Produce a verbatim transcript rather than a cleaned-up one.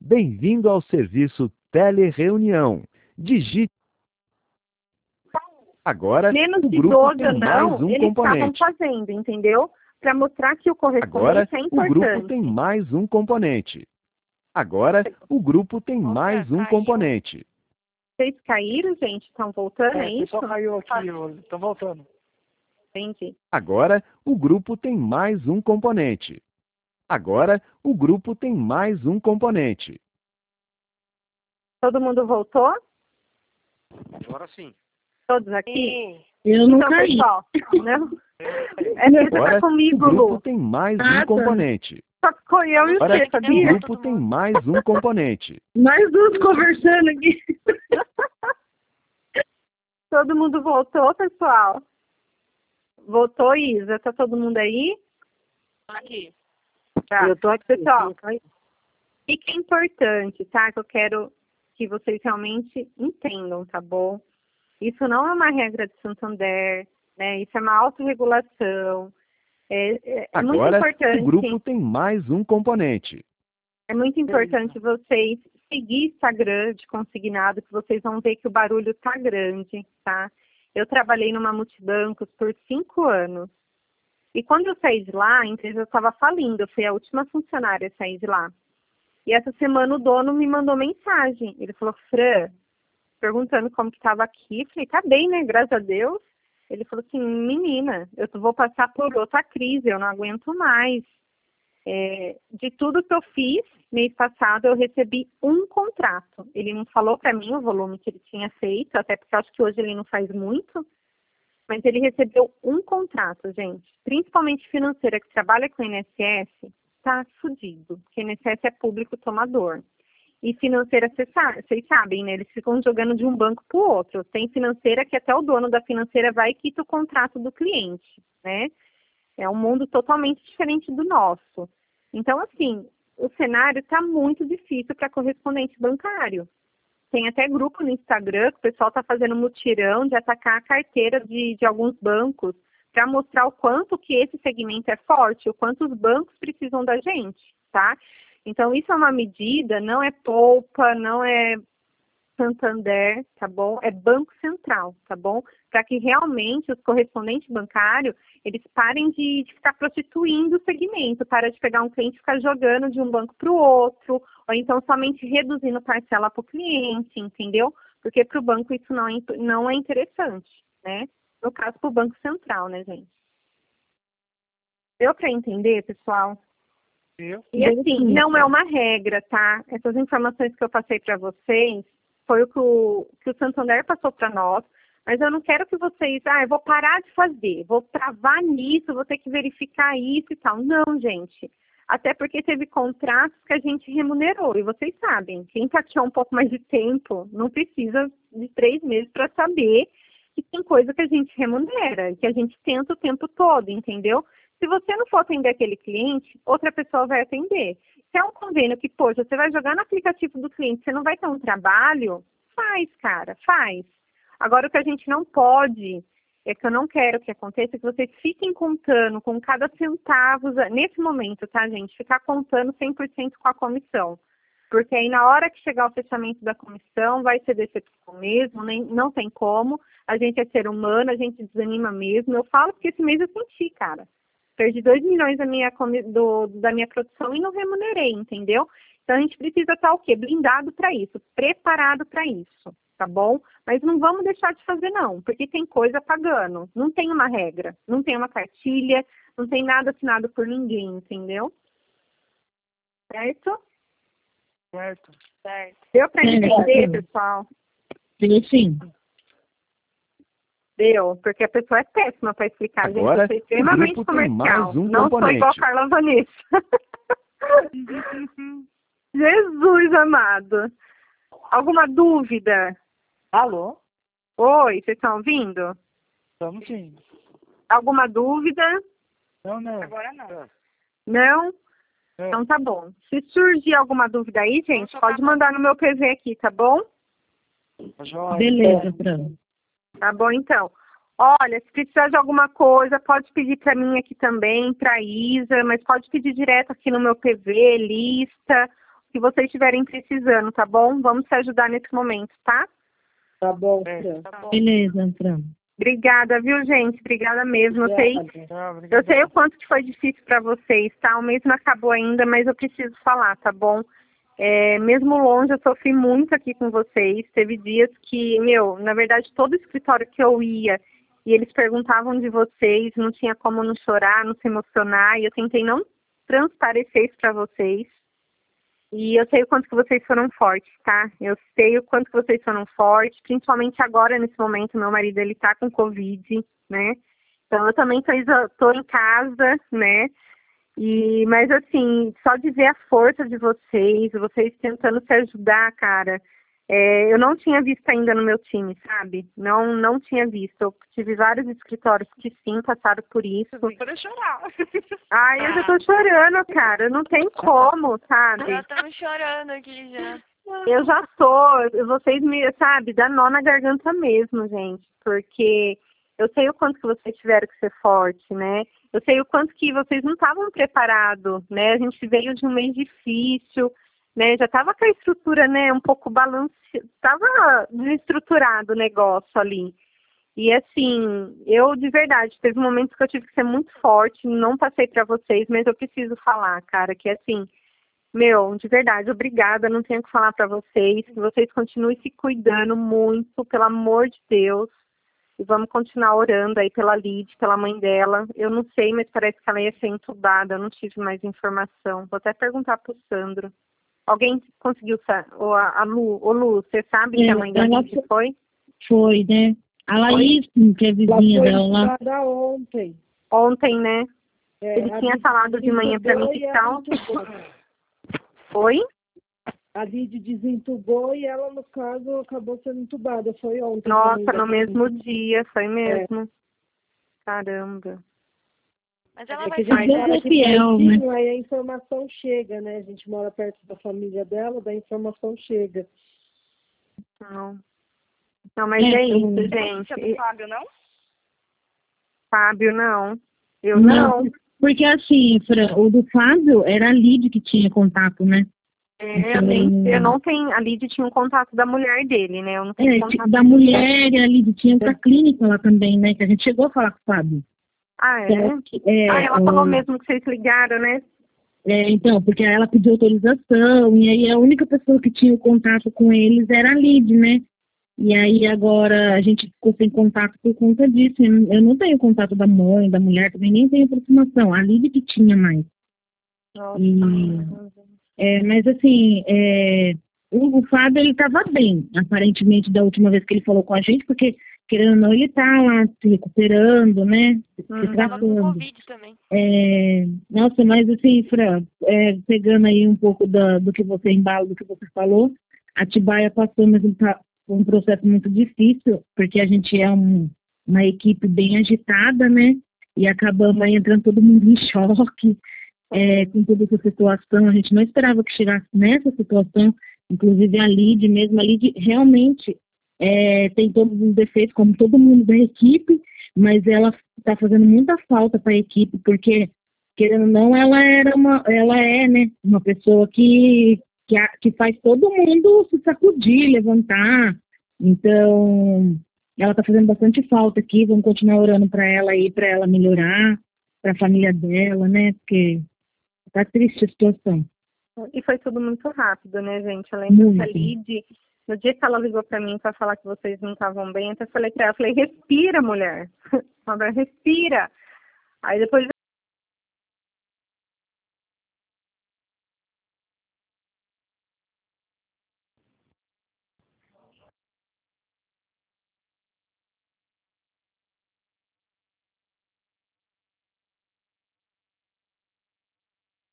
Bem-vindo ao serviço Telereunião. Digite. Agora, Menos o de grupo doze tem ou mais não, um eles estavam componente. fazendo, entendeu? Para mostrar que o Agora, correspondente é o importante. grupo tem mais um componente. Agora, o grupo tem Nossa, mais um caiu. componente. Vocês caíram, gente? Estão voltando, é, É, o isso? pessoal caiu aqui, estão voltando. Entendi. Agora, o grupo tem mais um componente. Agora, o grupo tem mais um componente. Todo mundo voltou? Agora sim. Todos aqui? Eu não Então, caí. pessoal, não? É porque você Agora, tá o comigo, grupo Lu. tem mais Ah, um tá. componente. Só ficou eu e Agora, você, o sabia? grupo tem mais um componente. Mais uns conversando aqui. Todo mundo voltou, pessoal? Voltou, Isa? Tá todo mundo aí? Aqui. Tá. Eu tô aqui. Pessoal, eu tô aí. o que é importante, tá? Que eu quero que vocês realmente entendam, tá bom? Isso não é uma regra de Santander, né? Isso é uma autorregulação. É, é, é muito Agora, importante. o grupo tem mais um componente. É muito importante vocês seguir Instagram de consignado, que vocês vão ver que o barulho tá grande, tá? Eu trabalhei numa multibancos por cinco anos. E quando eu saí de lá, a empresa estava falindo. Eu fui a última funcionária a sair de lá. E essa semana o dono me mandou mensagem. Ele falou, Fran, perguntando como que estava aqui. Eu falei, tá bem, né? Graças a Deus. Ele falou assim, menina, eu vou passar por outra crise, eu não aguento mais. É, de tudo que eu fiz, mês passado, eu recebi um contrato. Ele não falou para mim o volume que ele tinha feito, até porque eu acho que hoje ele não faz muito, mas ele recebeu um contrato, gente. Principalmente financeira, que trabalha com I N S S, tá fudido, porque I N S S é público tomador. E financeira, vocês sabem, né? Eles ficam jogando de um banco para o outro. Tem financeira que até o dono da financeira vai e quita o contrato do cliente, né? É um mundo totalmente diferente do nosso. Então, assim, o cenário está muito difícil para correspondente bancário. Tem até grupo no Instagram que o pessoal está fazendo mutirão de atacar a carteira de, de alguns bancos para mostrar o quanto que esse segmento é forte, o quanto os bancos precisam da gente, tá? Então, isso é uma medida, não é Poupa, não é Santander, tá bom? É Banco Central, tá bom? Para que realmente os correspondentes bancários, eles parem de, de ficar prostituindo o segmento, para de pegar um cliente e ficar jogando de um banco para o outro, ou então somente reduzindo parcela para o cliente, entendeu? Porque para o banco isso não é, não é interessante, né? No caso, para o Banco Central, né, gente? Deu para entender, pessoal? Eu? E assim, não é uma regra, tá? Essas informações que eu passei para vocês foi o que o, que o Santander passou para nós, mas eu não quero que vocês, ah, eu vou parar de fazer, vou travar nisso, vou ter que verificar isso e tal. Não, gente. Até porque teve contratos que a gente remunerou, e vocês sabem, quem está aqui há um pouco mais de tempo não precisa de três meses para saber que tem coisa que a gente remunera, que a gente tenta o tempo todo, entendeu? Se você não for atender aquele cliente, outra pessoa vai atender. Se é um convênio que, poxa, você vai jogar no aplicativo do cliente, você não vai ter um trabalho, faz, cara, faz. Agora, o que a gente não pode, é que eu não quero que aconteça, é que vocês fiquem contando com cada centavo, nesse momento, tá, gente? Ficar contando cem por cento com a comissão. Porque aí, na hora que chegar o fechamento da comissão, vai ser decepção mesmo, nem, não tem como. A gente é ser humano, a gente desanima mesmo. Eu falo porque esse mês eu senti, cara. Perdi dois milhões da minha, do, da minha produção e não remunerei, entendeu? Então, a gente precisa estar o quê? Blindado para isso, preparado para isso, tá bom? Mas não vamos deixar de fazer, não, porque tem coisa pagando. Não tem uma regra, não tem uma cartilha, não tem nada assinado por ninguém, entendeu? Certo? Certo. Certo. Deu para entender, pessoal? Sim, sim. Deu, porque a pessoa é péssima para explicar, Agora, gente. Eu sou extremamente o grupo tem comercial. mais um não componente. sou igual a Carla Vanessa. Jesus amado. Alguma dúvida? Alô? Oi, vocês estão ouvindo? Estamos sim. Alguma dúvida? Não, não. Agora não. Não? É. Então tá bom. Se surgir alguma dúvida aí, gente, pode mandar no meu P V aqui, tá bom? Tá joia. Beleza, Fran. Tá bom, então. Olha, se precisar de alguma coisa, pode pedir para mim aqui também, para Isa, mas pode pedir direto aqui no meu P V, lista, que vocês estiverem precisando, tá bom? Vamos se ajudar nesse momento, tá? Tá bom, É, Fran. tá bom. Beleza, Fran. Obrigada, viu, gente? Obrigada mesmo. Eu sei, Tá, eu obrigado. sei o quanto que foi difícil para vocês, tá? O mês não acabou ainda, mas eu preciso falar, tá bom? É, mesmo longe, eu sofri muito aqui com vocês. Teve dias que, meu, na verdade, todo escritório que eu ia, e eles perguntavam de vocês, não tinha como não chorar, não se emocionar, e eu tentei não transparecer isso para vocês. E eu sei o quanto que vocês foram fortes, tá? Eu sei o quanto que vocês foram fortes, principalmente agora, nesse momento, meu marido, ele tá com Covid, né? Então, eu também tô, tô em casa, né? E, mas, assim, só de ver a força de vocês, vocês tentando se ajudar, cara, é, eu não tinha visto ainda no meu time, sabe? Não, não tinha visto. Eu tive vários escritórios que sim, passaram por isso. Para chorar. Ai, eu já tô chorando, cara. Não tem como, sabe? Já estamos chorando aqui já. Eu já tô. Vocês me, sabe, dá nó na garganta mesmo, gente. Porque eu sei o quanto que vocês tiveram que ser forte, né? Eu sei o quanto que vocês não estavam preparados, né? A gente veio de um mês difícil, né? Já estava com a estrutura, né, um pouco balanceada, estava desestruturado o negócio ali. E assim, eu de verdade, teve momentos que eu tive que ser muito forte, não passei para vocês, mas eu preciso falar, cara, que assim, meu, de verdade, obrigada, não tenho o que falar para vocês, que vocês continuem se cuidando muito, pelo amor de Deus. E vamos continuar orando aí pela Lid, pela mãe dela. Eu não sei, mas parece que ela ia ser entubada. Eu não tive mais informação. Vou até perguntar pro Sandro. Alguém conseguiu... Ou a, a Lu, ô Lu, você sabe É, que a mãe da ela Lid foi? Foi, né? A Laís, que é Ela vizinha foi dela lá. estudada ontem. Ontem, né? É, Ele a tinha Lid falado de manhã pra mim desentubou que e ela tal. entubou. Foi? A Lid desentubou e ela, no caso, acabou sendo entubada. Foi ontem. Nossa, também. no mesmo dia, foi mesmo. Caramba. Mas ela É vai que a gente Deus sair. mora é aqui fiel, né? pertinho, aí a informação chega, né? A gente mora perto da família dela, daí a informação chega. Não. Não, mas É, é isso, eu- gente. Você é do Fábio, não? Fábio, não. Eu Não, não. porque assim, Fran, o do Fábio era a Lid que tinha contato, né? É, eu, nem, eu não tenho. A Lid tinha um contato da mulher dele, né? Eu não tenho É, contato tipo, da dele. mulher e a Lid tinha outra clínica lá também, né? Que a gente chegou a falar com o Fábio. Ah, é? Ela que- é, Ah, ela o- falou mesmo que vocês ligaram, né? É, então, porque ela pediu autorização, e aí a única pessoa que tinha o contato com eles era a Lid, né? E aí agora a gente ficou sem contato por conta disso. Eu não- eu não tenho contato da mãe, da mulher, também nem tenho aproximação. A Lid que tinha mais. Nossa. E, é, mas assim, é, o, o Fábio, ele estava bem, aparentemente, da última vez que ele falou com a gente, porque, querendo ou não, ele está lá se recuperando, né? Se, se Hum, Tava com tratando. Covid também. É, nossa, mas assim, Fran, é, pegando aí um pouco da, do que você embala, do que você falou, a Atibaia passou mesmo pa- por um processo muito difícil, porque a gente é um, uma equipe bem agitada, né? E acabamos aí entrando todo mundo em choque é, com toda essa situação. A gente não esperava que chegasse nessa situação, inclusive a Lid mesmo. A Lid realmente é, tem todos os defeitos, como todo mundo da equipe, mas ela está fazendo muita falta para a equipe, porque, querendo ou não, ela era uma, ela é, né, uma pessoa que, que, a, que faz todo mundo se sacudir, levantar. Então, ela está fazendo bastante falta aqui. Vamos continuar orando para ela aí, para ela melhorar, para a família dela, né? Porque tá triste a situação. E foi tudo muito rápido, né, gente? Eu lembro que a Muito. Lid, no dia que ela ligou pra mim pra falar que vocês não estavam bem, eu até falei pra ela, falei, respira, mulher. Respira. Aí depois